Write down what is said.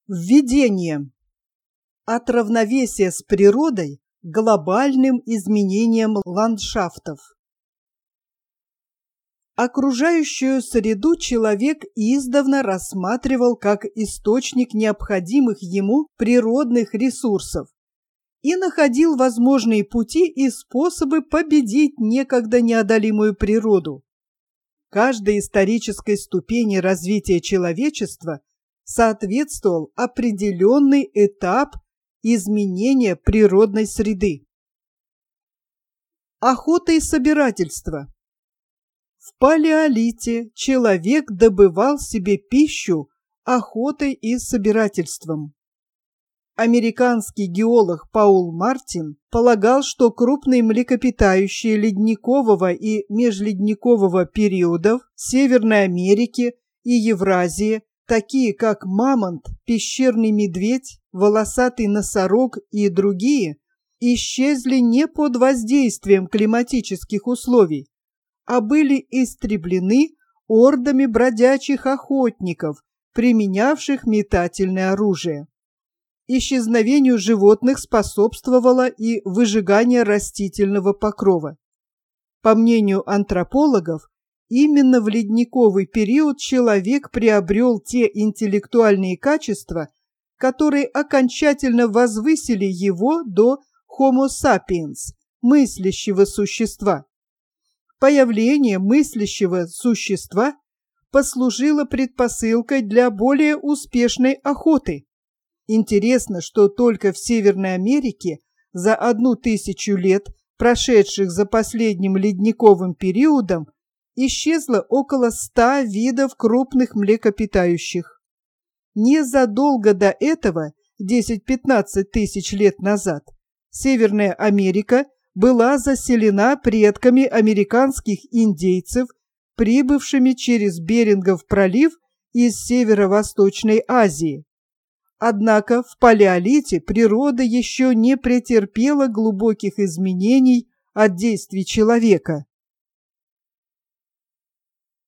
Введение. От равновесия с природой к глобальным изменениям ландшафтов. Окружающую среду человек издавна рассматривал как источник необходимых ему природных ресурсов и находил возможные пути и способы победить некогда неодолимую природу. Каждой исторической ступени развития человечества соответствовал определенный этап изменения природной среды. Охота и собирательство. В палеолите человек добывал себе пищу охотой и собирательством. Американский геолог Паул Мартин полагал, что крупные млекопитающие ледникового и межледникового периодов Северной Америки и Евразии, такие как мамонт, пещерный медведь, волосатый носорог и другие, исчезли не под воздействием климатических условий, а были истреблены ордами бродячих охотников, применявших метательное оружие. Исчезновению животных способствовало и выжигание растительного покрова. По мнению антропологов, именно в ледниковый период человек приобрел те интеллектуальные качества, которые окончательно возвысили его до Homo sapiens, мыслящего существа. Появление мыслящего существа послужило предпосылкой для более успешной охоты. Интересно, что только в Северной Америке за 1000 лет, прошедших за последним ледниковым периодом, исчезло около 100 видов крупных млекопитающих. Незадолго до этого, 10-15 тысяч лет назад, Северная Америка была заселена предками американских индейцев, прибывшими через Берингов пролив из Северо-Восточной Азии. Однако в палеолите природа еще не претерпела глубоких изменений от действий человека.